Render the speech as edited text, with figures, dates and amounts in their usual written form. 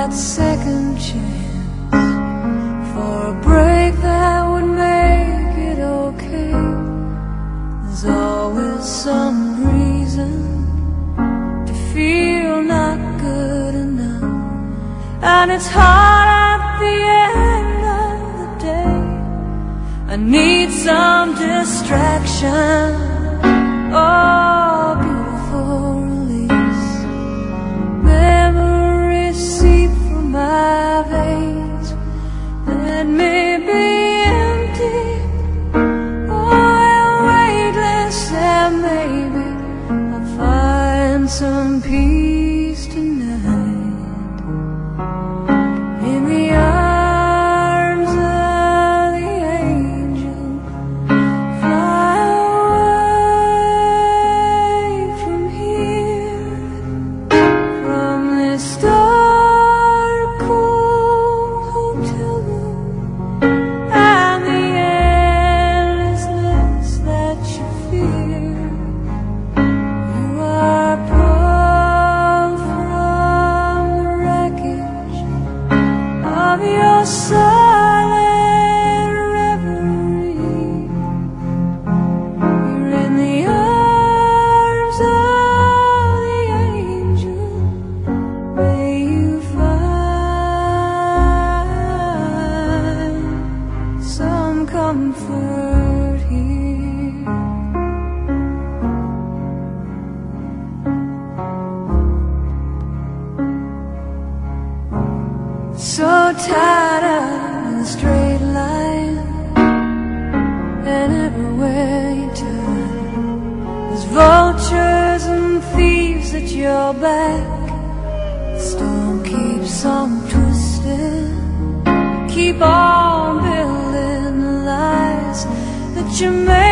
that second chance for a break that would make it okay. There's always some reason to feel not good enough, and it's hard at the end of the day. I need some distraction, oh, beautiful release. Memories seep from my veins, let me be empty, oh, weightless, and maybe I'll find some peace tonight in the arms of the angel. Fly away from here, from this dark, cold hotel room, and the endlessness that you fear. You are pulled from the wreckage of your silent reverie. You're in the arms of the angel. May you find some comfort here. So tired of the straight line, and everywhere you turn, there's vultures and thieves at your back. The storm keeps on twisting, keep on building the lies that you made.